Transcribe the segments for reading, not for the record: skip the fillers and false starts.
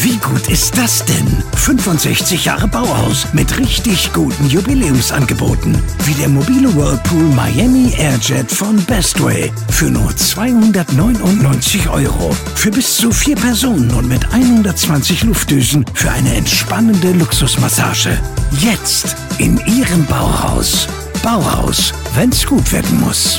Wie gut ist das denn? 65 Jahre Bauhaus mit richtig guten Jubiläumsangeboten. Wie der mobile Whirlpool Miami Airjet von Bestway für nur 299 €. Für bis zu 4 Personen und mit 120 Luftdüsen für eine entspannende Luxusmassage. Jetzt in Ihrem Bauhaus. Bauhaus, wenn's gut werden muss.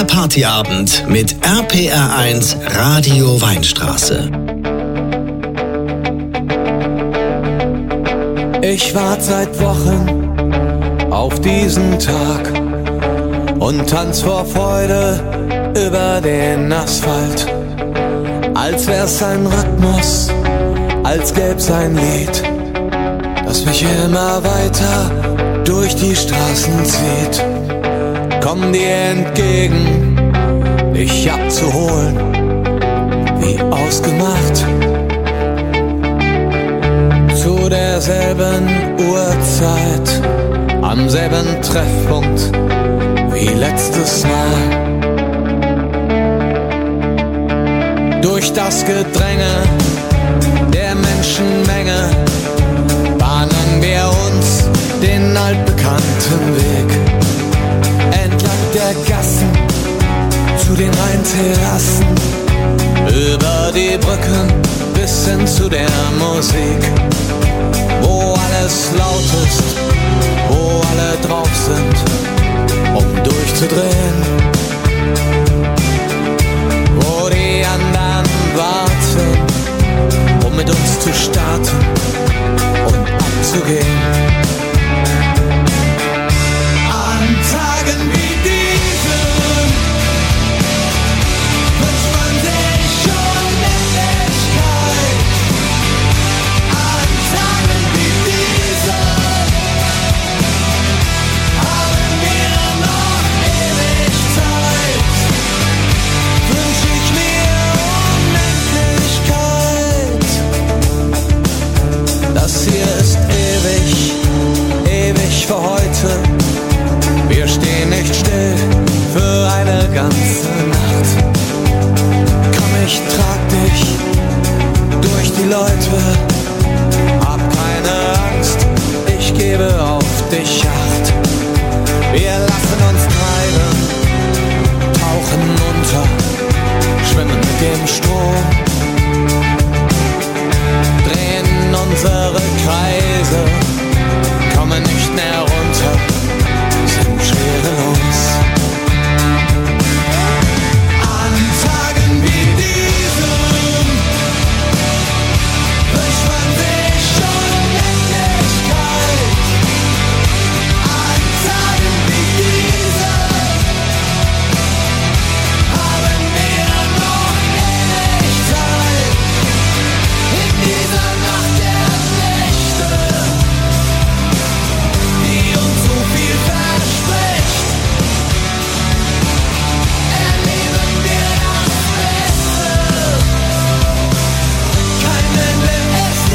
Der Partyabend mit RPR1 Radio Weinstraße. Ich warte seit Wochen auf diesen Tag und tanz vor Freude über den Asphalt. Als wär's ein Rhythmus, als gäb's ein Lied, das mich immer weiter durch die Straßen zieht. Komm dir entgegen, dich abzuholen, wie ausgemacht. Zu derselben Uhrzeit, am selben Treffpunkt wie letztes Mal. Durch das Gedränge der Menschenmenge bahnen wir uns den altbekannten Weg. Entlang der Gassen zu den Rheinterrassen, über die Brücken bis hin zu der Musik, wo alles laut ist, wo alle drauf sind, um durchzudrehen, wo die anderen warten, um mit uns zu starten und abzugehen. An Tagen wie diesen wünscht man sich Unendlichkeit. An Tagen wie diesen haben wir noch ewig Zeit. Wünsch ich mir Unendlichkeit. Das hier ist ewig, ewig für heute. Wir stehen nicht still für eine ganze Nacht. Komm, ich trag dich durch die Leute. Hab keine Angst, ich gebe auf dich Acht. Wir lassen uns treiben, tauchen unter, schwimmen mit dem Strom, drehen unsere Kreise, kommen nicht mehr runter, sind schwerelos. An Tagen wie diesen wünscht man sich Unendlichkeit. An Tagen wie diesen haben wir noch ewig Zeit. In dieser Nacht der Nächte, die uns so viel verspricht, erleben wir das Beste. Kein Ende ist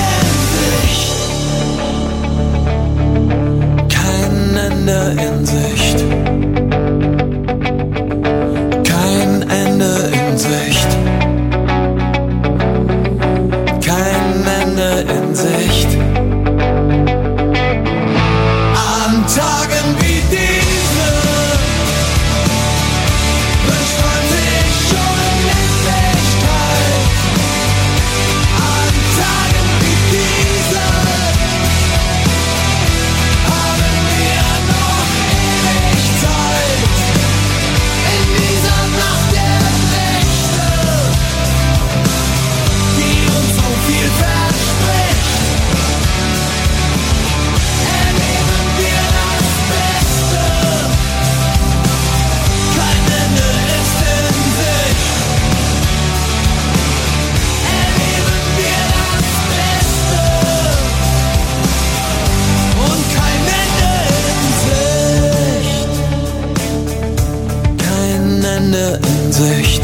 in Sicht. Kein Ende in Sicht. Kein Ende in Sicht. An Tagen wie diesen wünscht man sich Unendlichkeit. An Tagen wie diesen haben wir noch ewig Zeit. In dieser Nacht der Nächte, die uns so viel verspricht, erleben wir das Beste. Kein Ende ist in Sicht. Erleben wir das Beste. Und kein Ende in Sicht. Kein Ende in Sicht.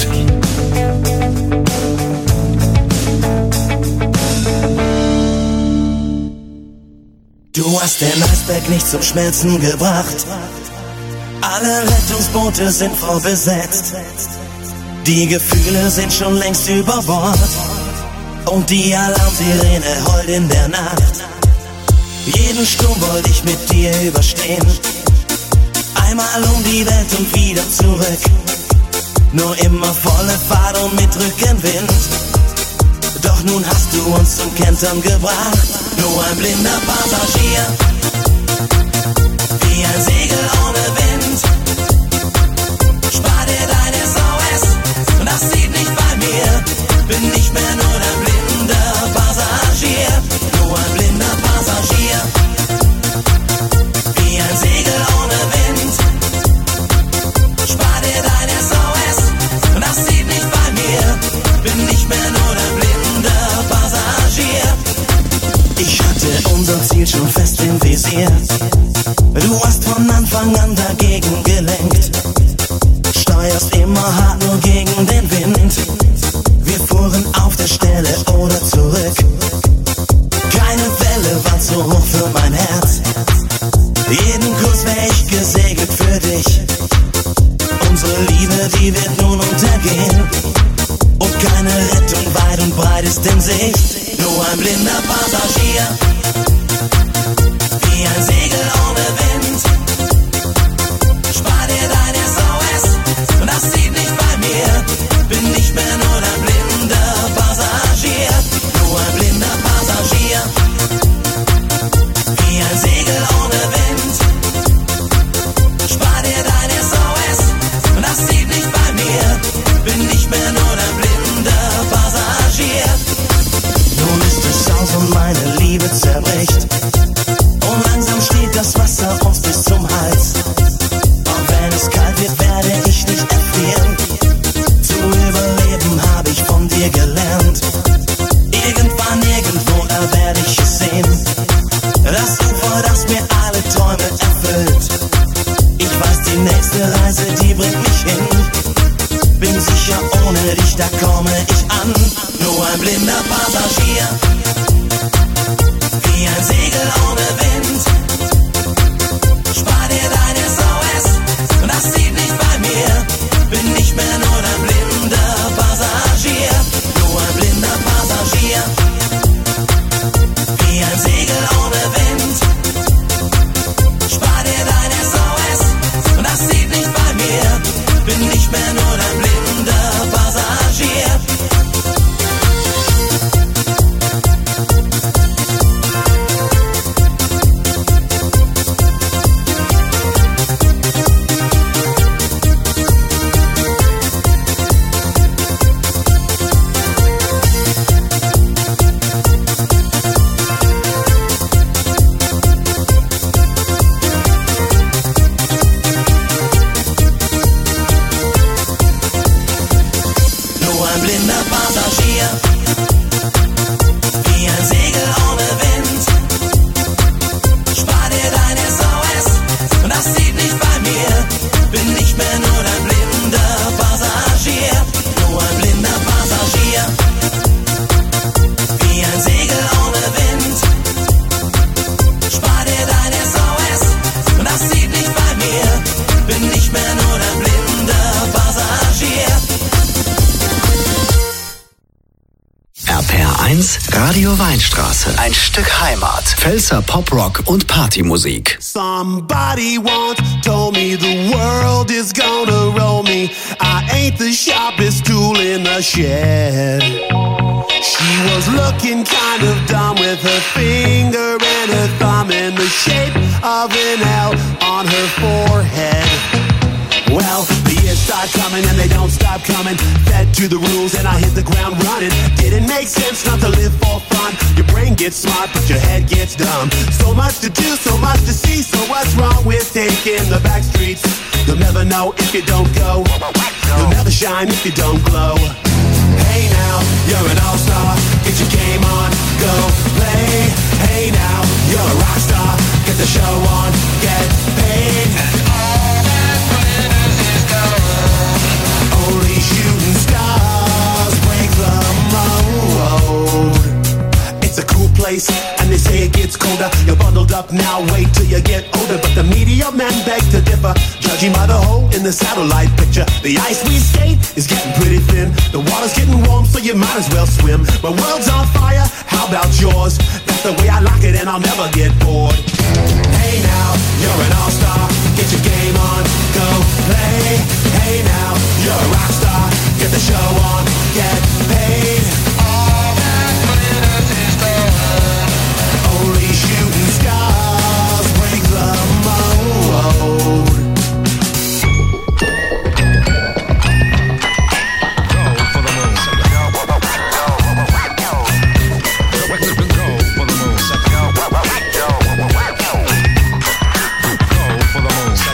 Du hast den Eisberg nicht zum Schmelzen gebracht. Alle Rettungsboote sind voll besetzt. Die Gefühle sind schon längst über Bord. Und die Alarmsirene heult in der Nacht. Jeden Sturm wollte ich mit dir überstehen. Einmal um die Welt und wieder zurück. Nur immer volle Fahrt und mit Rückenwind. Doch nun hast du uns zum Kentern gebracht. Nur ein blinder Passagier, wie ein Segel ohne Wind. Spar dir dein von Anfang an dagegen gelenkt. Steuerst immer hart nur gegen den Wind. Wir fuhren auf der Stelle oder zurück. Keine Welle war zu hoch für mein Herz. Jeden Kurs wär ich gesegelt für dich. Unsere Liebe, die wird nun untergehen. Und keine Rettung weit und breit ist in Sicht. Nur ein blinder Passagier, wie ein Segel ohne Wind. Spar dir dein SOS, das zieht nicht bei mir. Bin nicht mehr nur ein blinder Passagier. Nur ein blinder Passagier, wie ein Segel ohne Wind. Spar dir dein SOS, das zieht nicht bei mir. Bin nicht mehr nur ein blinder Passagier. Nun ist es aus und meine Liebe zerbricht. Und langsam steht das Wasser uns bis zum Hals. Und wenn es kalt wird, werde ich nicht erfrieren. Zu überleben habe ich von dir gelernt. Irgendwann, irgendwo, da werde ich es sehen. Das Ufer, das mir alle Träume erfüllt. Ich weiß, die nächste Reise, die bringt mich hin. Bin sicher, ohne dich, da komme ich an. Nur ein blinder Passagier, wie ein Segel ohne Wind. Spar dir dein SOS, das zieht nicht bei mir. Bin nicht mehr nur ein blinder Passagier. Nur ein blinder Passagier, wie ein Segel ohne Wind. Spar dir dein SOS, das zieht nicht bei mir. Bin nicht mehr nur ein blinder Passagier. Radio Weinstraße. Ein Stück Heimat. Pfälzer Poprock und Partymusik. Somebody once told me the world is gonna roll me. I ain't the sharpest tool in the shed. She was looking kind of dumb with her finger and her thumb in the shape of an L on her forehead. Well, the years start coming and they don't stop coming. Fed to the rules and I hit the ground running. Didn't make sense not to live for fun. Your brain gets smart but your head gets dumb. So much to do, so much to see. So what's wrong with taking the back streets? You'll never know if you don't go. You'll never shine if you don't glow. Hey now, you're an all-star. Get your game on, go play. Hey now, you're a rock star. Get the show on, get paid. Only shooting stars break the mold. It's a cool place, and they say it gets colder. You're bundled up now, wait till you get older. But the media men beg to differ, judging by the hole in the satellite picture. The ice we skate is getting pretty thin. The water's getting warm, so you might as well swim. My world's on fire, how about yours? That's the way I like it, and I'll never get bored. Hey now, you're an all-star. Get your game on, go play. Hey now, you're a rock star. Get the show on, get paid. All that glitters is gold. Only shooting stars break the mold. Go for the moon. Go for the moon. Go for the moon.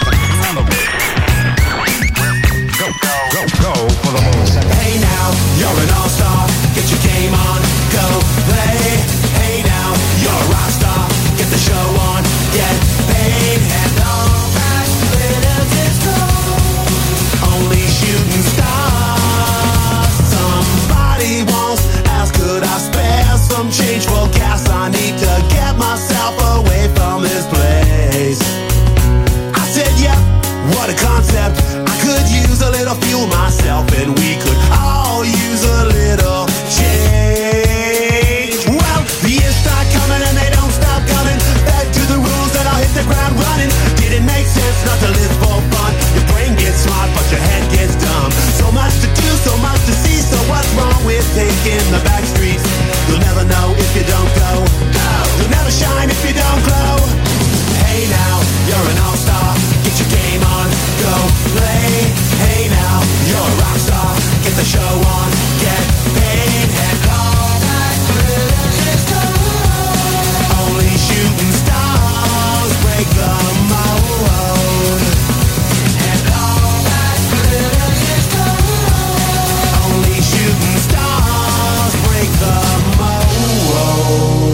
the show on, get paid, and all that glitters is gold. Only shooting stars break the mold, and all that glitters is gold. Only shooting stars break the mold.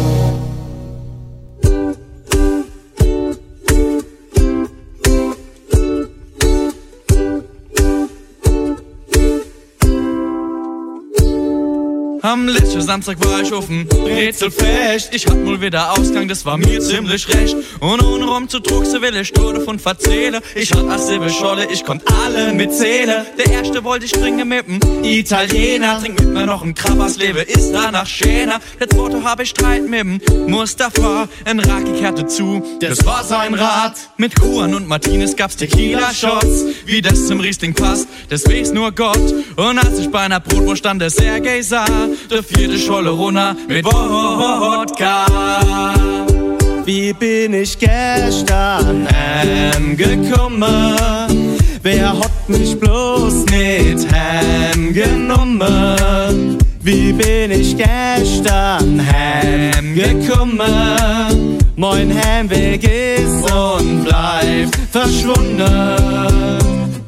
Am letzten Samstag war ich auf dem Brezelfest. Ich hatt mal wieder Ausgang, das war mir ziemlich recht. Und ohne rumzudrucksen will ich nur davon verzählen. Ich hatt a Scholle, ich konnt alle mitzählen. Der erste wollte ich trinken mit dem Italiener. Trink mit mir noch ein Krabbers, lebe ist danach schöner. Der zweite hab ich Streit mit dem Mustafa. Ein Raki kehrte zu, das war sein Rat. Mit Juan und Martinez gab's Tequila-Shots. Wie das zum Riesling passt, das weiß nur Gott. Und als ich bei einer Brotwurst stand, der Sergei sah, der vierte Scholle runter mit Wodka. Wie bin ich gestern heimgekommen? Wer hat mich bloß mit heimgenommen? Wie bin ich gestern heimgekommen? Mein Heimweg ist und bleibt verschwunden.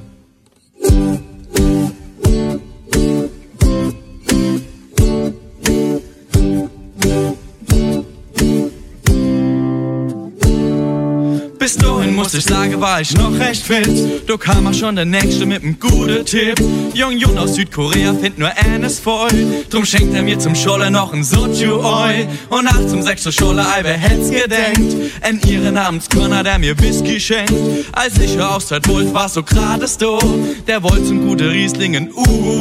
Bis dahin muss ich sagen, war ich noch recht fit. Da kam auch schon der Nächste mit nem guten Tipp. Jung aus Südkorea findet nur eines voll. Drum schenkt er mir zum Scholle noch ein Soju-Oi. Und nachts um 6 Uhr Scholle, wer hätt's gedenkt? En ihre Namenskörner, der mir Whisky schenkt. Als ich Auszeit wollt, war Sokrates da. Der wollt zum guten Rieslingen,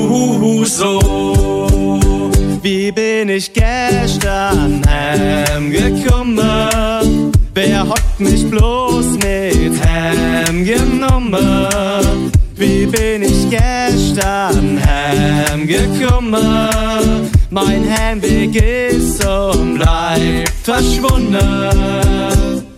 so. Wie bin ich gestern heimgekommen? Wer hat mich bloß mit heimgenommen? Wie bin ich gestern heimgekommen? Mein Heimweg ist und bleibt verschwunden.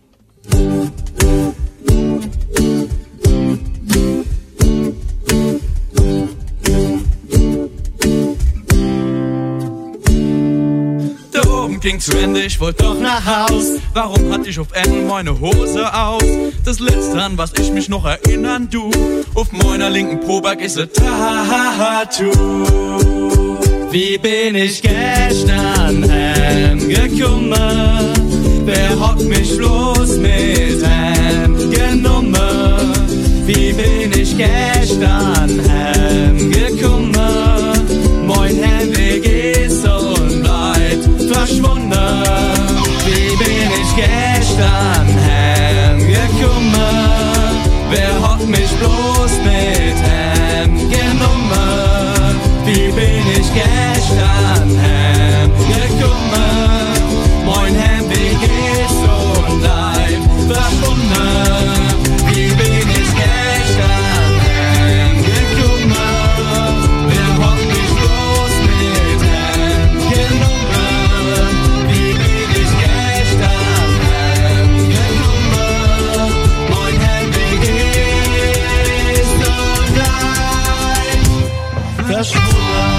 Ging zu Ende, ich wollte doch nach Haus. Warum hatte ich auf einmal meine Hose aus? Das letzte, an was ich mich noch erinnern, du. Auf meiner linken Poback ist ein Tattoo. Wie bin ich gestern heimgekommen? Wer hat mich bloß mit heimgenommen? Wie bin ich gestern heimgekommen? Mein Heimweg ist und bleibt verschwunden. Wie bin ich gestern heimgekommen? Wer hat mich bloß mit heimgenommen? Wie bin ich gestern heimgekommen? Mein Heimweg ist und bleibt verschwunden. Wie bin ich gestern heimgekommen? Wer hat mich bloß mit heimgenommen? Wie bin ich gestern heimgekommen? Mein Heimweg ist und bleibt verschwunden.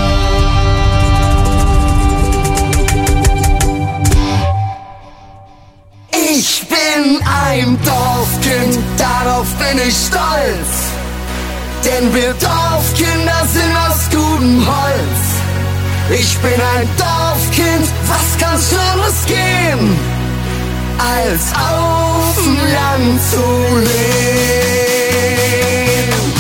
Ich bin ein Dorfkind, darauf bin ich stolz. Denn wir Dorfkinder sind aus gutem Holz. Ich bin ein Dorfkind, was kann Schlimmes geben, als auf dem Land zu leben.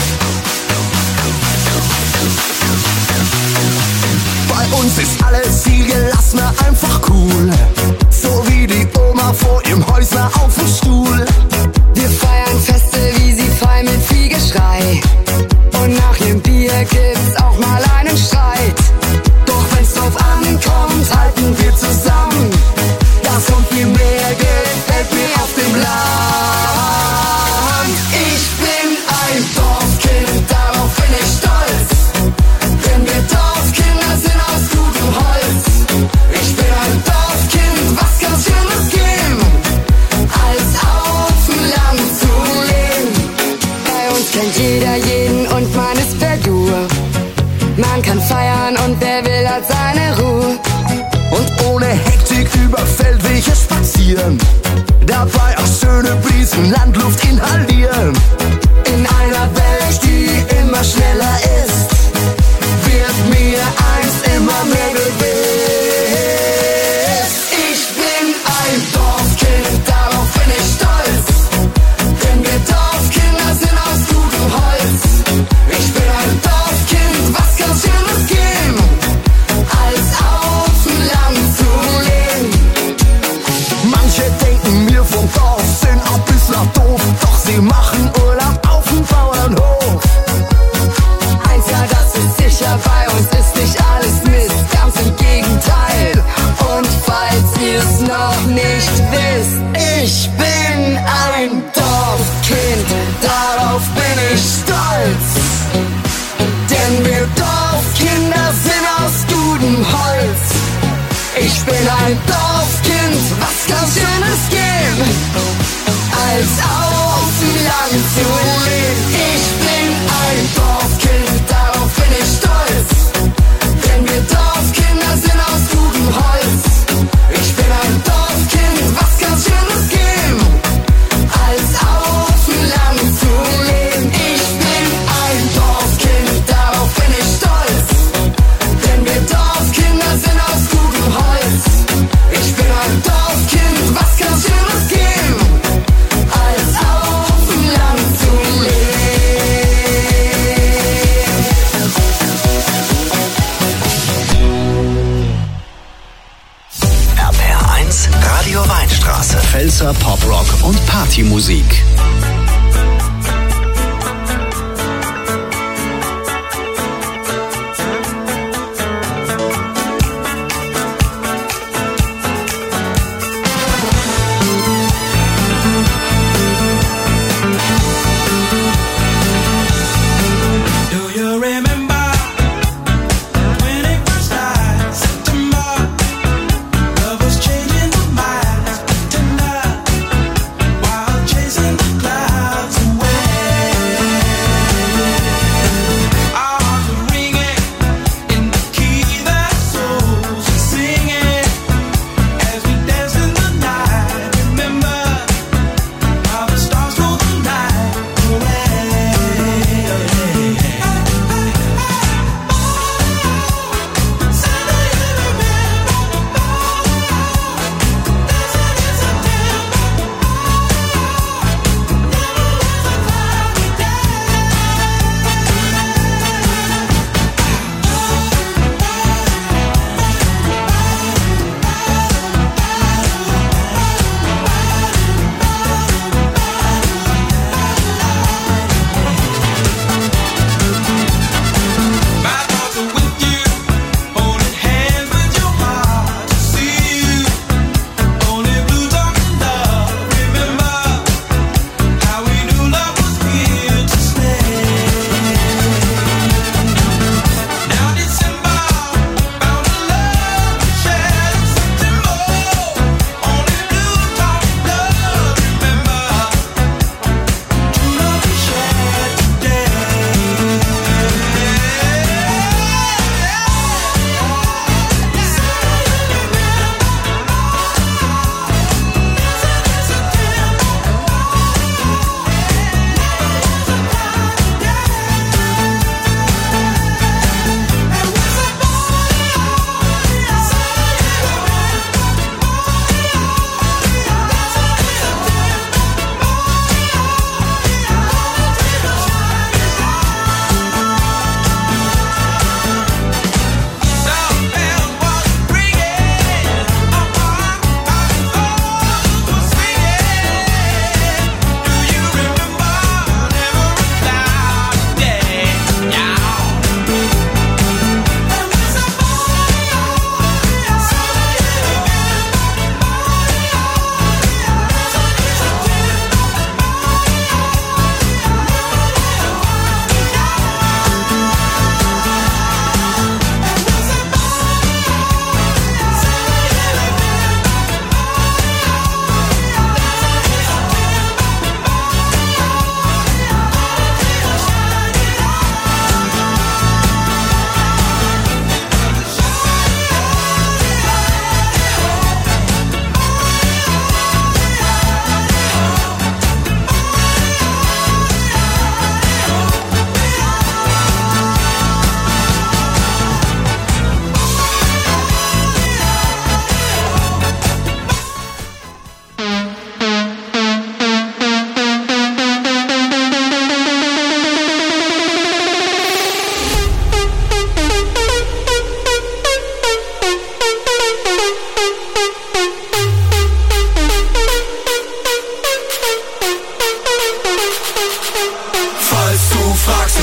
Bei uns ist alles viel gelassener, einfach cool. So wie die Oma vor ihrem Häusler auf dem Stuhl. Wir feiern Feste, wie sie feiern, mit viel Geschrei. Und nach dem Bier gibt's auch mal einen Streit. Doch wenn's drauf ankommt, halten wir zusammen. Das und viel mehr gefällt mir auf dem Land. Ich bin ein Dorfkind, darauf bin ich stolz. Denn wir Dorfkinder sind aus gutem Holz. Ich bin ein Dorfkind, was kann Schlimmes geben, als auf dem Land zu leben. Bei uns kennt jeder jeden und man ist per Du. dabei auch schöne Brisen, Landluft inhalieren. In einer Welt, die immer schneller ist, wird mir eins immer mehr gewiss. Ich bin ein Dorfkind, darauf bin ich stolz, denn wir Dorfkinder sind aus gutem Holz. Ich bin ein Dorfkind, was kann Schönes geben, als auf dem Land zu leben. Manche denken mir vom Dorf sind ein bisschen doof, doch sie machen Urlaub auf dem Bauernhof. Eins, ja, das ist sicher, bei uns ist nicht alles Mist, ganz im Gegenteil. Und falls ihr's noch nicht wisst, ich bin ein Dorfkind, darauf bin ich stolz. Denn wir Dorfkinder sind aus gutem Holz. Ich bin ein Dorfkind, was kann Schönes geben, als auf dem Land zu leben. Ich bin ein Dorfkind, darauf bin ich stolz, denn wir Dorfkinder sind aus gutem Holz. Ich bin ein Dorfkind, was kann Schönes geben, als auf dem Land zu leben. Ich bin ein Dorfkind, darauf bin ich stolz, denn wir Dorfkinder sind aus gutem Holz. Ich bin ein Dorfkind, was kann Schönes geben, als auf dem Land zu leben. RPR1, Radio Weinstraße. Pfälzer Poprock und Partymusik. Do you remember when it first started? September, love was changing the minds, tender, while chasing the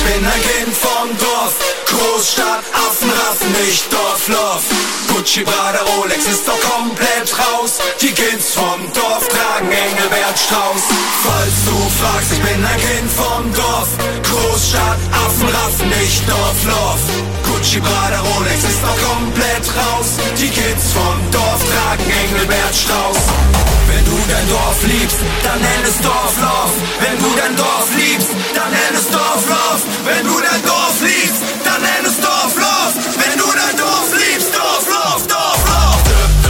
bin ein Kind vom Dorf. Großstadt, Affen raffen nicht Dorflauf. Gucci, Prada, Rolex ist doch komplett raus. Die Kids vom Dorf tragen Engelbert Strauß. Falls du fragst, ich bin ein Kind vom Dorf. Großstadt, Affen raffen nicht Dorflauf. Gucci, Prada, Rolex ist doch komplett raus. Die Kids vom Dorf tragen Engelbert Strauß. Wenn du dein Dorf liebst, dann nenn es Dorflauf. Wenn du dein Dorf liebst, dann nenn es Dorflauf. Wenn du dein Dorf liebst, dann nenn es Dorflauf. Wenn du dein Dorf liebst, Dorflauf, Dorflauf.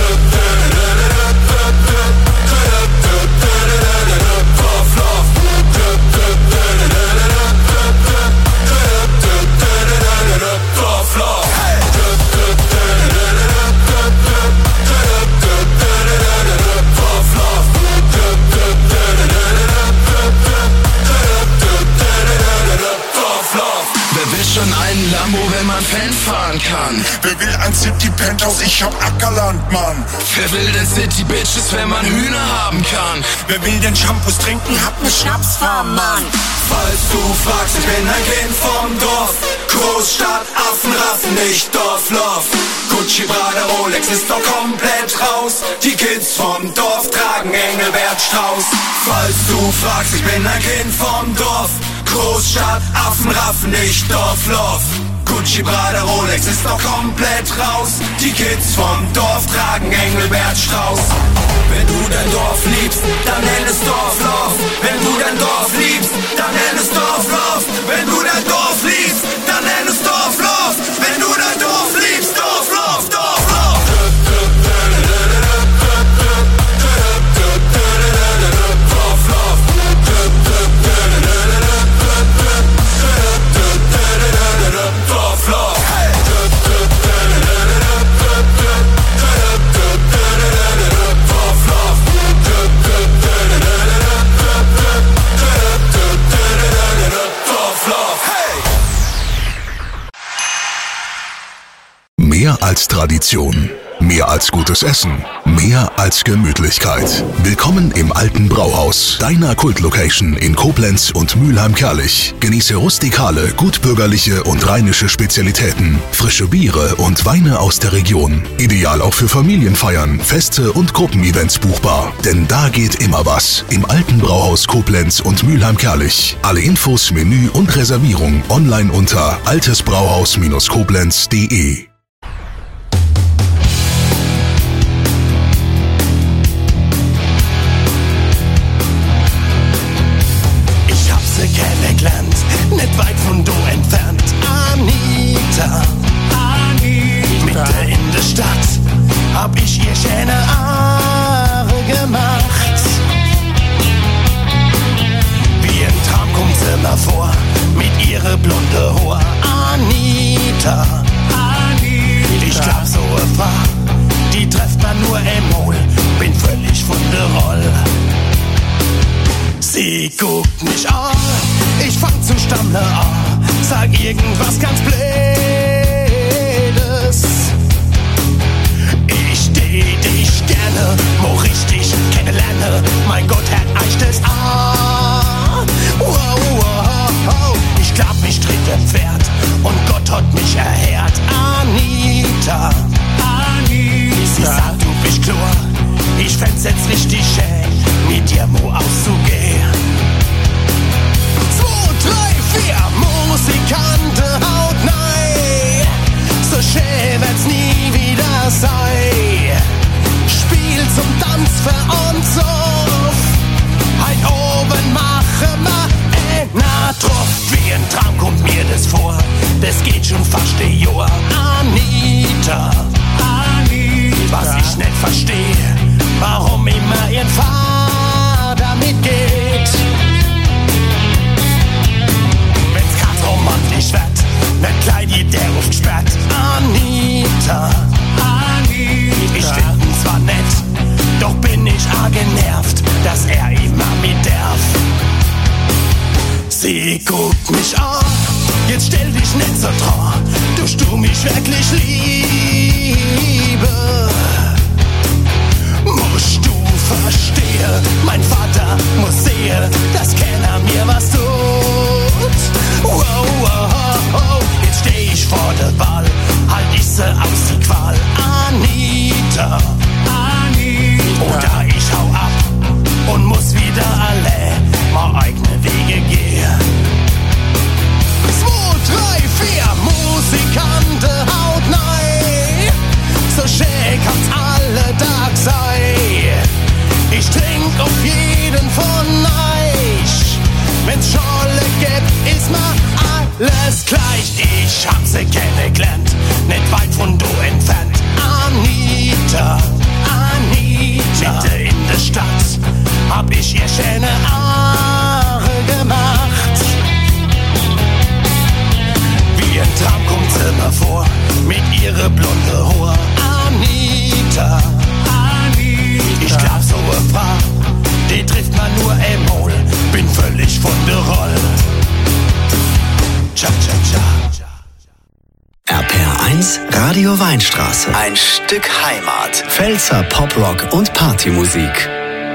Schon einen Lambo, wenn man Fan fahren kann. Wer will ein City Penthouse? Ich hab Ackerland, Mann. Wer will denn City Bitches, wenn man Hühner haben kann? Wer will denn Shampoos trinken? Hab ne Schnapsfarm, Mann. Falls du fragst, ich bin ein Kind vom Dorf. Großstadt, Affen raffen nicht Dorflauf. Gucci, Prada, Rolex ist doch komplett raus. Die Kids vom Dorf tragen Engelbert Strauß. Falls du fragst, ich bin ein Kind vom Dorf. Großstadt, Affen raffen nicht Dorflauf. Gucci, Prada, Rolex ist doch komplett raus. Die Kids vom Dorf tragen Engelbert Strauß. Wenn du dein Dorf liebst, dann nenn es Dorflauf. Wenn du dein Dorf liebst, dann nenn es Dorflauf. Wenn du dein Dorf liebst, dann nenn es Dorflauf. Wenn du dein Dorf liebst, Dorflauf, Dorflauf. Mehr als Tradition, mehr als gutes Essen, mehr als Gemütlichkeit. Willkommen im Alten Brauhaus, deiner Kultlocation in Koblenz und Mülheim-Kärlich. Genieße rustikale, gutbürgerliche und rheinische Spezialitäten, frische Biere und Weine aus der Region. Ideal auch für Familienfeiern, Feste und Gruppenevents buchbar. Denn da geht immer was. Im Alten Brauhaus Koblenz und Mülheim-Kärlich. Alle Infos, Menü und Reservierung online unter altesbrauhaus-koblenz.de. Kennengelernt, nicht weit von do entfernt. Anita, Mitte in der Stadt hab ich ihr schöne Haare gemacht. Wie ein Traum kommt sie mir vor, mit ihre blonde Haar. Anita, ich glaub so eine Frau, die trefft man nur einmal, bin völlig von der Rolle. Sie guckt mich an, ich fang zu stammeln an, sag irgendwas ganz Blödes. Ich steh dich gerne, mo richtig kennenlerne, mein Gott, Herr eicht es an. Wow, wow, wow. Ich glaub, mich tritt ein Pferd und Gott hat mich erhört. Anita, sie sagt, du bist klar, ich fänd's jetzt richtig schön, mit dir mo auszugehen. 2, 3, 4 Musikanten haut nein, so schön wird's nie wieder sein. Spiel zum Tanz für uns auf, ein oben machen wir na drauf. Wie ein Traum kommt mir das vor, das geht schon fast ein Jahr. Anita, was ich nicht verstehe, warum immer ihren Vater mitgeht. Wenn's grad romantisch wird, wird gleich die der ruft sperrt. Anita, ich find ihn zwar nett, doch bin ich arg genervt, dass er immer mit darf. Sie guckt mich an, jetzt stell dich nicht so dran, tust du mich wirklich liebe. Musst du verstehen, mein Vater muss sehen, dass keiner mir was tut. Wow, wow, gleich, ich hab sie kennengelernt, nicht weit von du entfernt. Anita, Mitte in der Stadt, hab ich ihr schöne Haare gemacht. Wie ein Traum kommt sie mir vor, mit ihrer blonde Haar. Anita, ich glaub so eine Frau, die trifft man nur einmal, bin völlig von der Rolle. Cha, cha, cha. RPR1 Radio Weinstraße. Ein Stück Heimat. Pfälzer Poprock und Partymusik.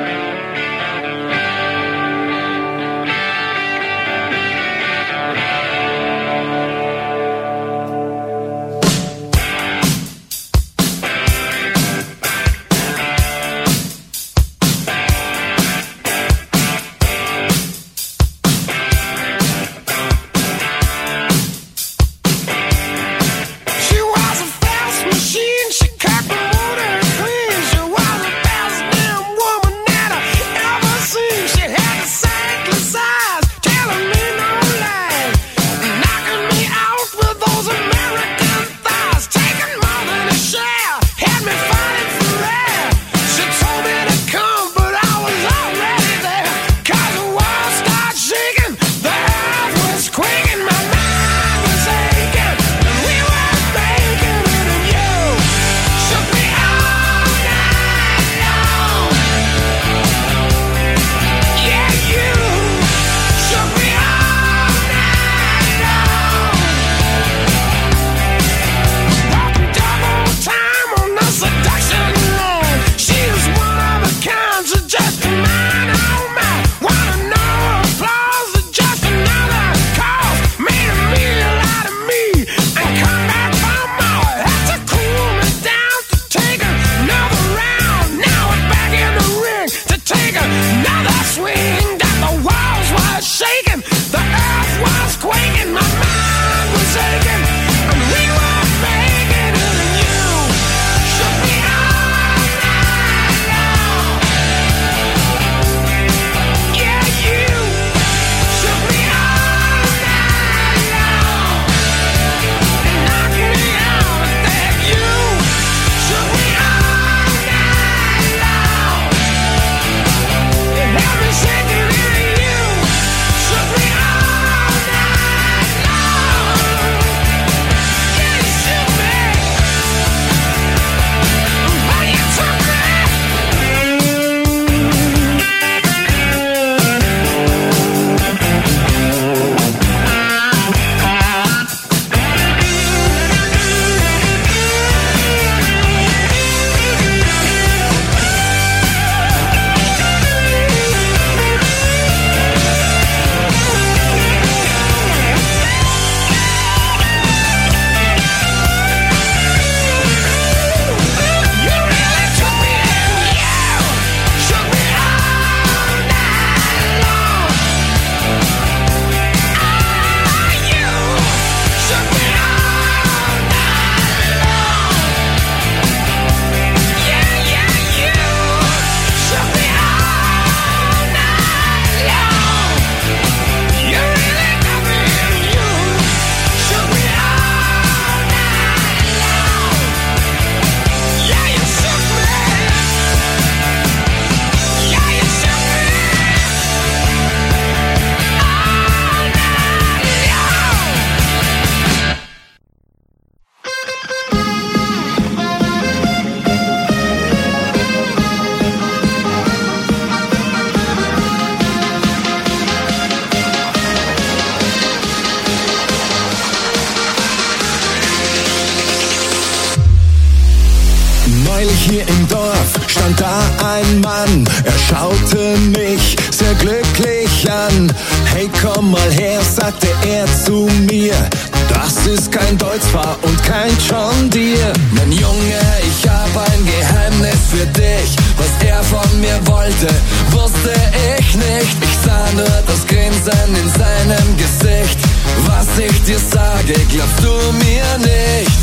Hier im Dorf stand da ein Mann, er schaute mich sehr glücklich an. Hey, komm mal her, sagte er zu mir, das ist kein Deutz-Fahr und kein John Deere. Mein Junge, ich hab ein Geheimnis für dich, was er von mir wollte, wusste ich nicht. Ich sah nur das Grinsen in seinem Gesicht, was ich dir sage, glaubst du mir nicht.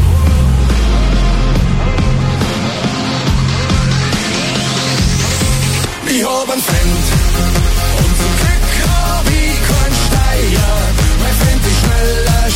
Ich hab ein Fendt und zum Glück hab ich kein Steier. Mein Fendt ist schneller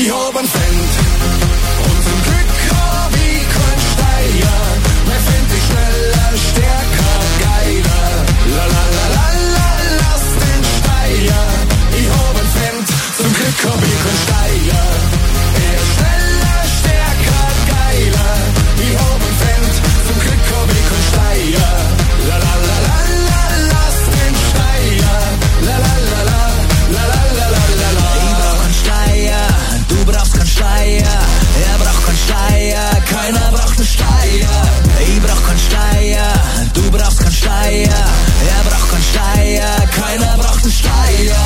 Ich hab einen Fend und zum Glück hab ich keinen Steiger. Mein Fend ist schneller, stärker, geiler. La la la la la, lass den Steiger. Ich hab einen Fend, zum Glück hab ich keinen Steiger. Er ist schneller, stärker, geiler. Ich hab einen Fend, zum Glück hab ich keinen Steiger. La la la la la, lass den Steiger. La la la la, la la la la la la. Ich brauch keinen Steiger, du brauchst keinen Steiger. Er braucht keinen Steiger, keiner braucht einen Steiger. Ich brauch keinen Steiger, du brauchst keinen Steiger. Er braucht keinen Steiger, keiner braucht einen Steiger.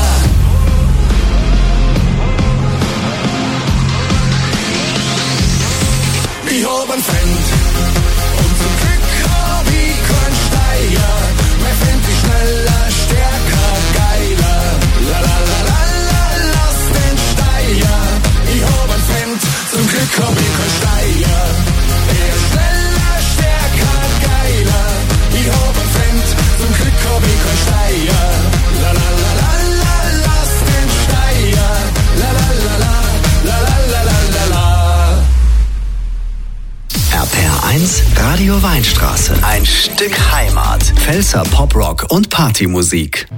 Ich hab einen Fend und zum Glück hab ich keinen Steiger. Mein Fend ist schneller, stärker, geiler. La la la la la, lass den Steiger. Ich hab einen Fend, zum Glück hab ich keinen Steiger. Er ist schneller, stärker, geiler. Ich hab einen Fend, zum Glück hab ich keinen Steiger. La la la la la, lass den Steiger. La la la la, la la la la la la. RPR1 Radio Weinstraße. Ein Stück Heimat. Pfälzer Poprock und Partymusik.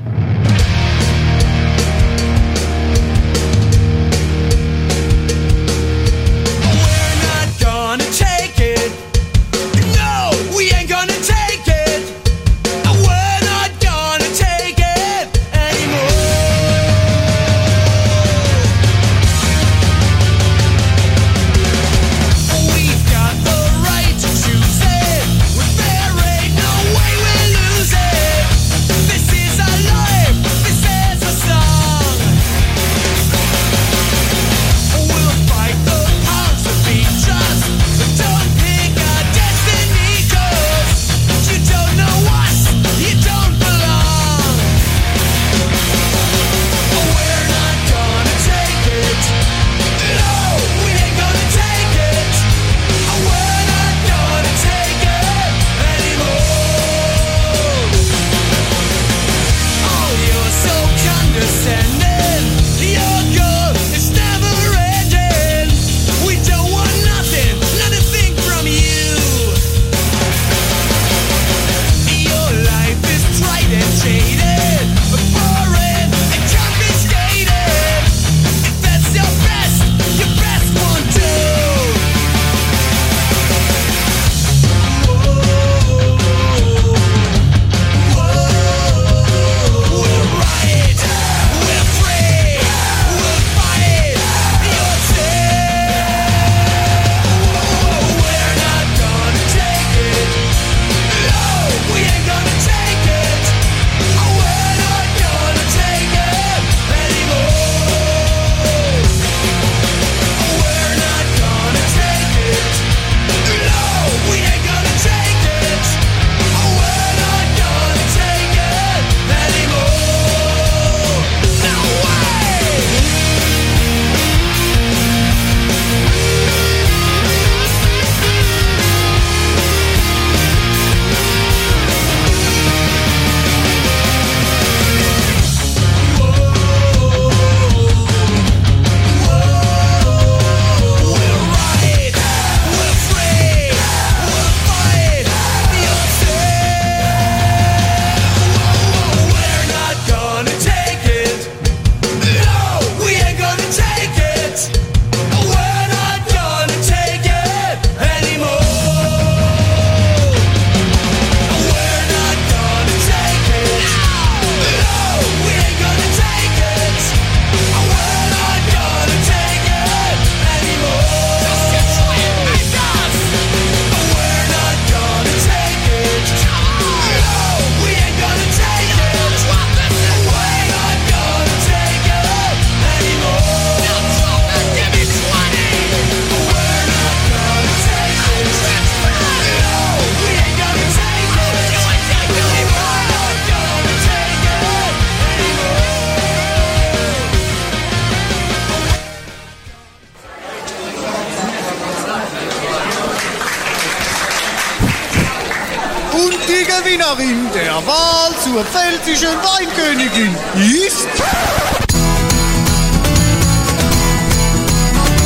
Die Gewinnerin der Wahl zur pfälzischen Weinkönigin ist...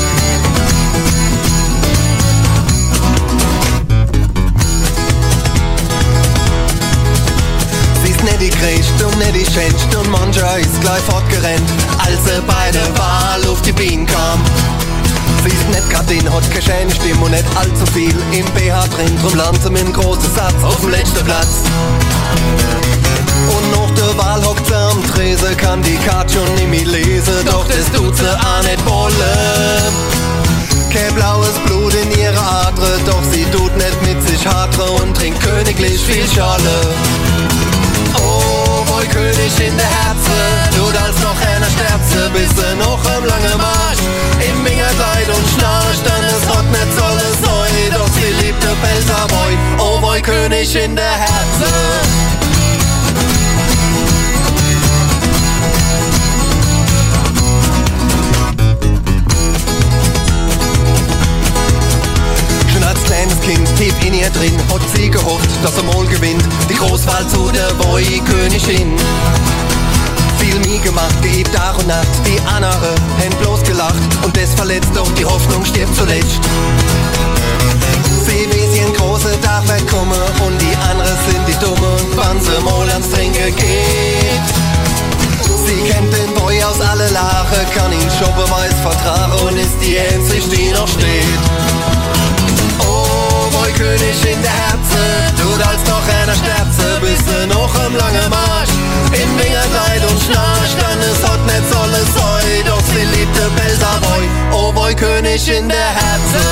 gerannt, als sie bei der Wahl auf die Biene kam. Sie ist nicht grad den, hat keine schöne Stimme und nicht allzu viel im BH drin, drum landet sie mit einem großen Satz auf dem letzten Platz. Und nach der Wahl hockt sie am Tresen, kann die Karte schon nicht mehr lesen, doch das tut sie auch nicht wollen. Kein blaues Blut in ihrer Adre, doch sie tut nicht mit sich hadre und trinkt königlich viel Schale. Oh, wohl König in der Herze, tut als noch einer Sterze, bis sie noch am langen Marsch im Wingerkleid und schnarcht, dann es hat nicht alles neu, doch sie liebt der Pelzerboy. Oh, wohl König in der Herze. Als kleines Kind, tief in ihr drin, hat sie gehofft, dass er mal gewinnt, die Großwahl zu der Boy-Königin. Viel nie gemacht, geübt Tag und Nacht, die andere haben bloß gelacht und das verletzt, doch die Hoffnung stirbt zuletzt. Sie wie sie ein großer Tag wird kommen und die anderen sind die Dumme und wann sie mal ans Trinken geht. Sie kennt den Boy aus alle Lache, kann ihn schon beweis vertragen und ist die einzige, die noch steht. Boy König in der Herze, tut als noch einer Sterze, bis sie noch am langen Marsch im Wingerkleid und schnarcht, dann es hat nicht alles Heu, doch sie liebt der Pelzerboy. Oh Boy König in der Herze.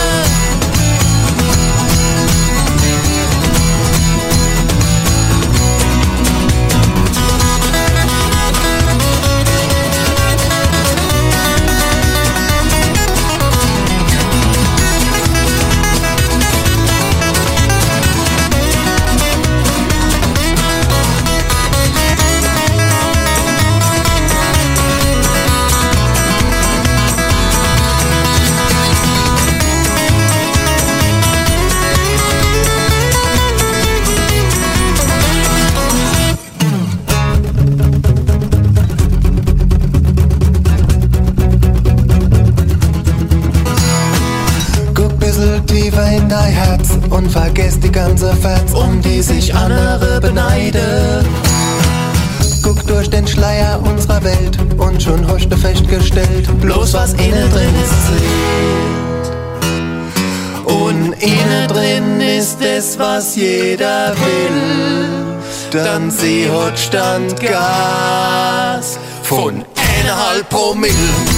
In dein Herz und vergess die ganze Fetz, um die sich andere beneiden. Guck durch den Schleier unserer Welt und schon hast du festgestellt, bloß was innen drin ist zählt. Und innen drin ist es, was jeder will. Dann sie hat Standgas von 1,5 Promille.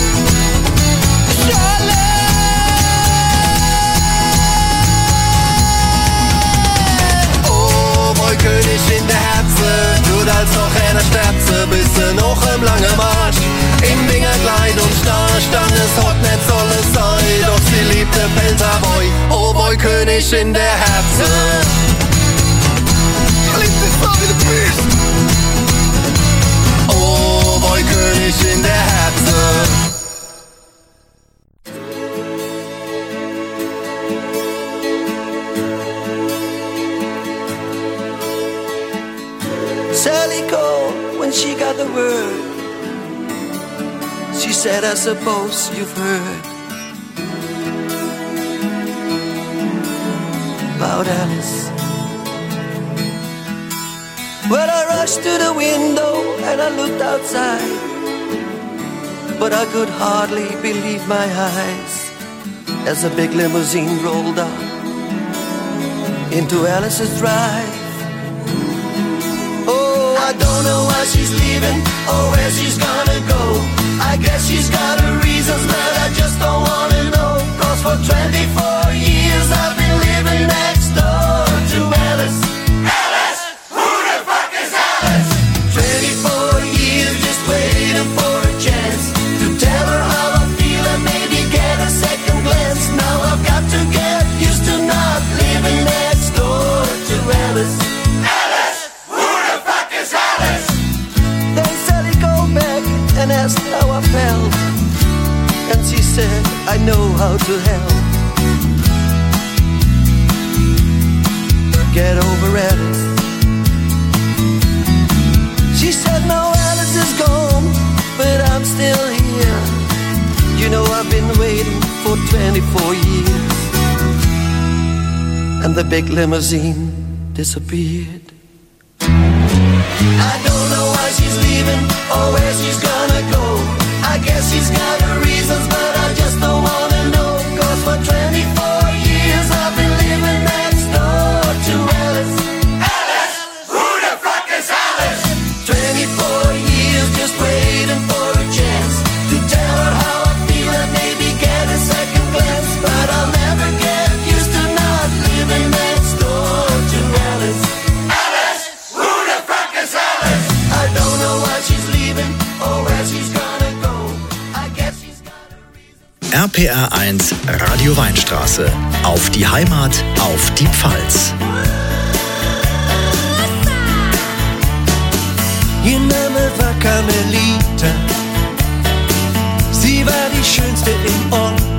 König in der Herze, tut als noch einer Sterze, bis sie noch im langen Marsch im Wingerkleid und schnarcht, dann es hat nicht alles sein, doch sie liebt der Pelzerboy. Oh Boy König in der Herze. Oh Boy König in der Herze. Sally called when she got the word. She said, I suppose you've heard about Alice. Well, I rushed to the window and I looked outside, but I could hardly believe my eyes as a big limousine rolled up into Alice's drive. I don't know why she's leaving or where she's gonna go. I guess she's got her reasons, but I just don't wanna know. 'Cause for 24 years I've been living next door to Alice. Alice? Who the fuck is Alice? 24 years just waiting for a chance to tell her how I feel and maybe get a second glance. Now I've got to get used to not living next door to Alice. And asked how I felt, and she said, I know how to help. Get over Alice. She said, no, Alice is gone, but I'm still here. You know I've been waiting for 24 years. And the big limousine disappeared. I don't know why she's leaving or where she's gonna go. guess he's got her reasons, but I just don't wanna know. 'Cause for 24 years I've been living next door to Alice. Alice, who the fuck is Alice? 24 years just waiting for a chance to tell her how I feel and maybe get a second glance. But I'll never get used to not living next door to Alice. Alice, who the fuck is Alice? I don't know why she's leaving or where she's gonna go. I guess she's got a reason. RPR 1 Radio Weinstraße. Auf die Heimat, auf die Pfalz. Ihr Name war Carmelita. Sie war die schönste im Ort.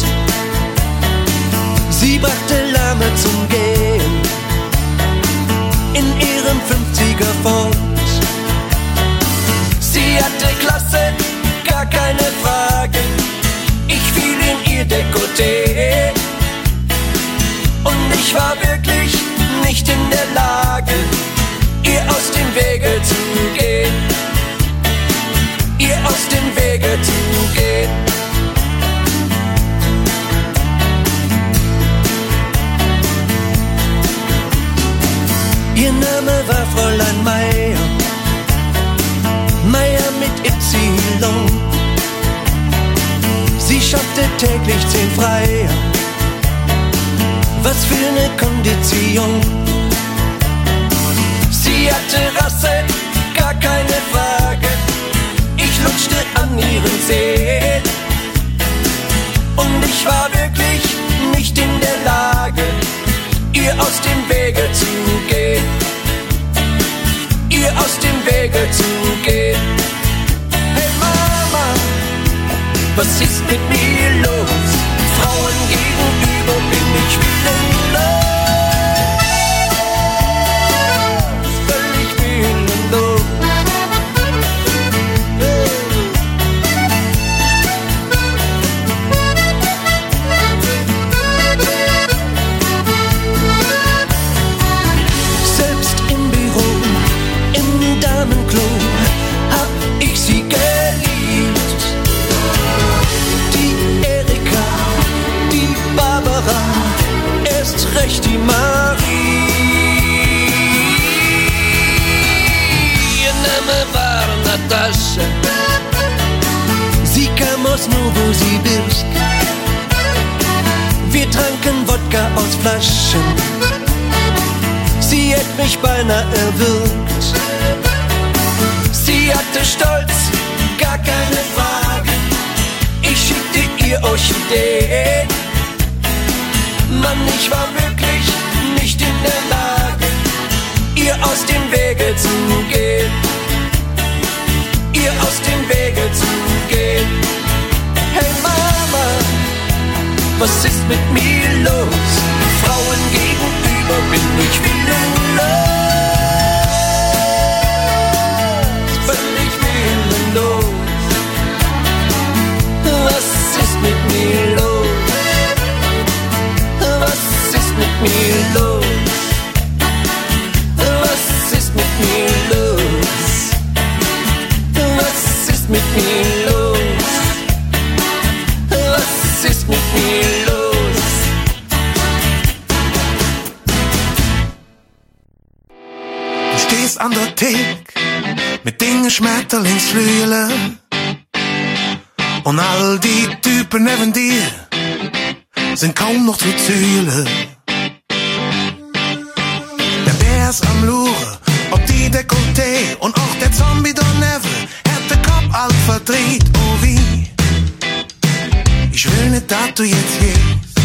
Sie brachte Lahme zum Gehen in ihrem 50er Ford. Sie hatte Klasse, gar keine Frage. Ich fiel in ihr Dekolleté und ich war wirklich nicht in der Lage, ihr aus dem Wege zu gehen. Ihr aus dem Wege zu gehen. Ihr Name war Fräulein Meier, Meier mit Y. Sie schaffte täglich 10 Freier. Was für eine Kondition. Sie hatte Rasse, gar keine Frage. Ich lutschte an ihren Zehen und ich war wirklich nicht in der Lage, ihr aus dem Wege zu gehen. Ihr aus dem Wege zu gehen. Hey Mama, was ist mit mir los? Frauen gegenüber bin ich willenlos. Hab ich sie geliebt. Die Erika, die Barbara, erst recht die Marie. Ihr Name war Natascha. Sie kam aus Novosibirsk. Wir tranken Wodka aus Flaschen. Sie hätt mich beinahe erwürgt. Sie hatte Stolz, gar keine Frage. Ich schickte ihr Orchidee. Mann, ich war wirklich nicht in der Lage, ihr aus dem Wege zu gehen. Ihr aus dem Wege zu gehen. Hey Mama, was ist mit mir los? Frauen gegenüber bin ich willenlos. Was ist mit mir los? Was ist mit mir los? Was ist mit mir los? Was ist mit mir los? Was ist mit mir los? Du stehst an der Theke mit den Schmetterlingsflügeln und all die Typen neben dir sind kaum noch zu zählen. Der Bär ist am Luren, ob die Dekolleté und auch der Zombie daneben hat den Kopf alt verdreht. Oh wie, ich will nicht, dass du jetzt gehst.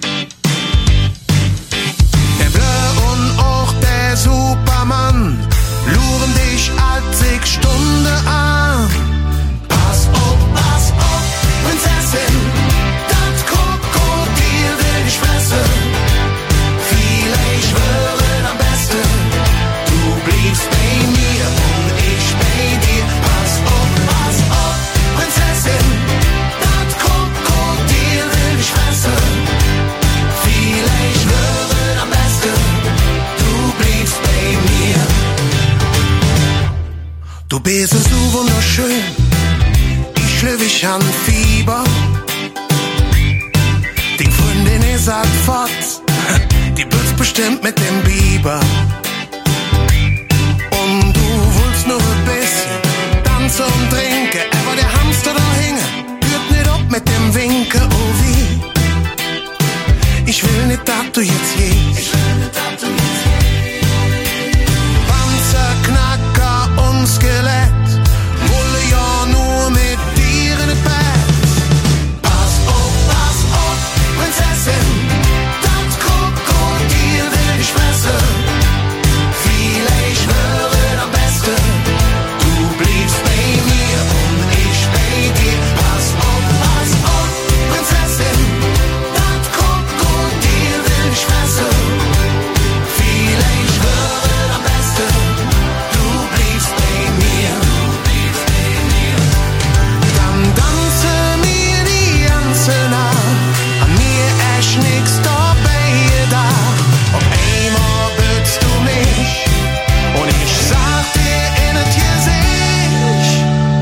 Der Blur und auch der Superman luren dich all 10 Stunden an. Pass auf, Prinzessin, das Krokodil will dich fressen. Vielleicht wäre am besten, du bliebst bei mir und ich bei dir. Pass auf, Prinzessin, das Krokodil will dich fressen. han Fieber. Die Freundin ist halt fort, die wird's bestimmt mit dem Biber. Und du willst nur ein bisschen tanzen und trinken, aber der Hamster da hinge, hört nicht ab mit dem Winken, oh wie. Ich will nicht, dass du jetzt gehst. Panzerknacker und Skelett, wolle ja nur mit dir in das Bett. Pass auf, Prinzessin, das Krokodil will dich fressen. Vielleicht wäre am besten, du bliebst bei mir und ich bei dir. Pass auf, Prinzessin, das Krokodil will dich fressen. Vielleicht wäre am besten, du bliebst bei mir. Dann tanze mir die ganze Nacht, an mir echt nix dabei da. Auf einmal bützt du mich und ich sag dir in das Gesicht: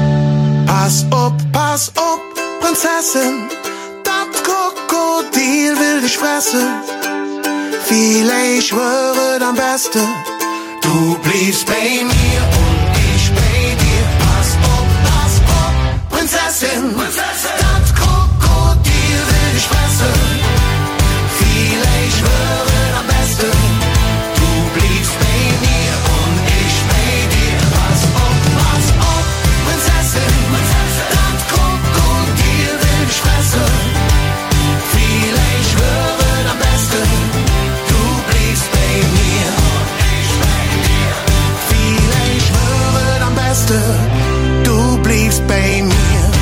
Pass auf, Prinzessin, das Krokodil will dich fressen. Vielleicht wäre am besten, du bliebst bei mir und ich bei dir. Pass auf, Prinzessin, das Krokodil will dich fressen. Vielleicht wäre am besten, du bliebst bei mir und ich bei dir. Pass auf, Prinzessin, das Krokodil will dich fressen. Vielleicht wäre am besten, du bliebst bei mir und ich bei dir. Vielleicht wäre am besten, du bliebst bei mir.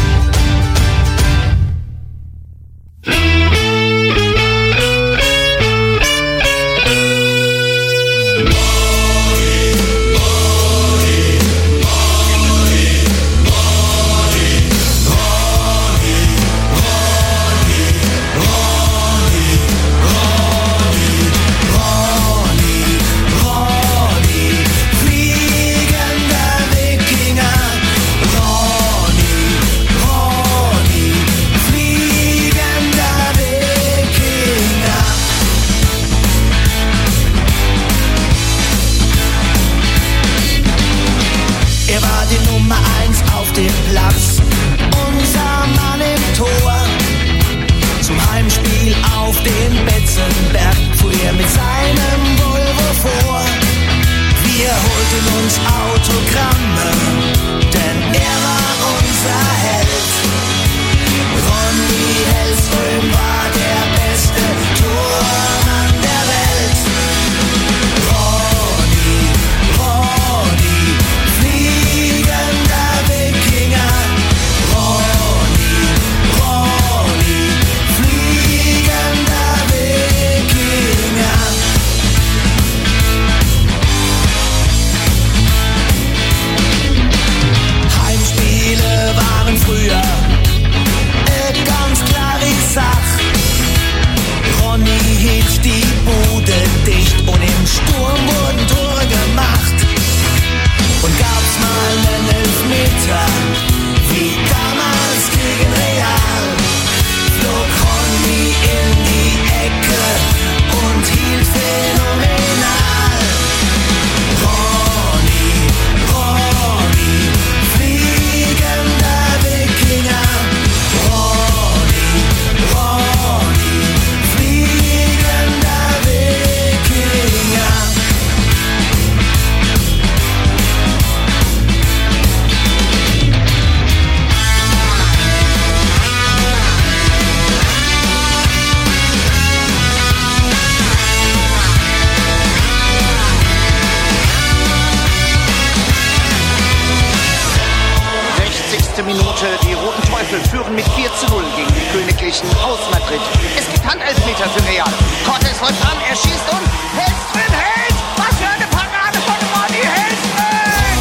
Minute. Die Roten Teufel führen mit 4:0 gegen die Königlichen aus Madrid. Es gibt Handelfmeter für Real. Cortés läuft an, er schießt und Hellström hält! Was für eine Parade von Ronny Hellström!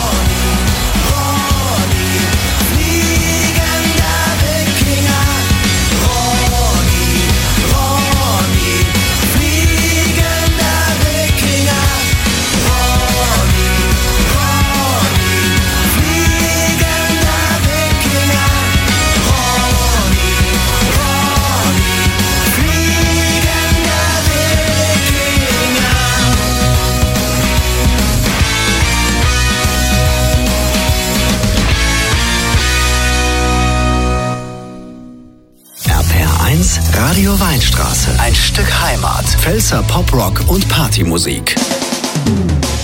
Ronny, fliegender Wikinger. Ronny, fliegender Wikinger. Ronny, fliegender Wikinger. 1, Radio Weinstraße. Ein Stück Heimat. Pfälzer Poprock und Partymusik.